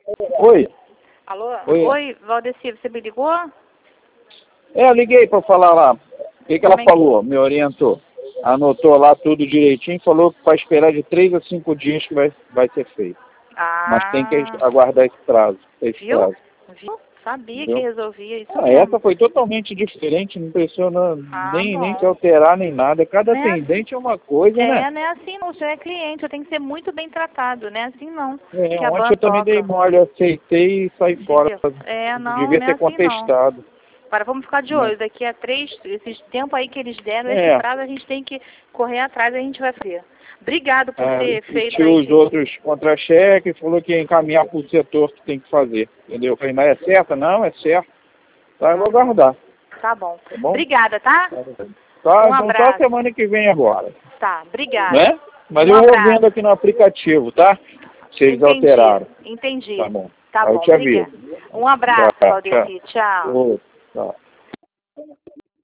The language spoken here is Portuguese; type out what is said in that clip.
Oi. Alô? Oi. Oi, Valdeci, você me ligou? Eu liguei para falar lá. O que ela Como é que- falou? Me orientou. Anotou lá tudo direitinho, falou que vai esperar de 3 a 5 dias que vai ser feito. Mas tem que aguardar esse prazo. Viu? Viu? Sabia que Entendeu? resolvia isso Ah, mesmo. essa foi totalmente diferente, não precisou nem Bom. se alterar nem nada. Cada Não é atendente é uma coisa, né? não é assim não, você é cliente, eu tenho que ser muito bem tratado, não é assim não. Que a Ontem ban eu também dei toca. mole, aceitei e saí fora. Entendeu? Não Devia é ter assim não. contestado. Agora vamos ficar de Né? olho, daqui a esse tempo aí que eles deram, esse É, prazo a gente tem que correr atrás, a gente vai ver. Obrigado por ter feito tirou aí. os outros contra-cheques, falou que ia encaminhar para o setor que tem que fazer. Entendeu? Eu falei, mas é certo? Não, é certo. Tá, eu vou aguardar. Tá bom. Tá bom? Obrigada, tá? Tá, Um então só abraço. semana que vem agora. Tá, obrigada. Né? Mas Um eu vou abraço. vendo aqui no aplicativo, tá? Se eles Entendi, alteraram. entendi. Tá bom. Tá Aí eu bom, te aviso. obrigada. Um abraço, Tá, Valdeci. Tchau. Ô, tá.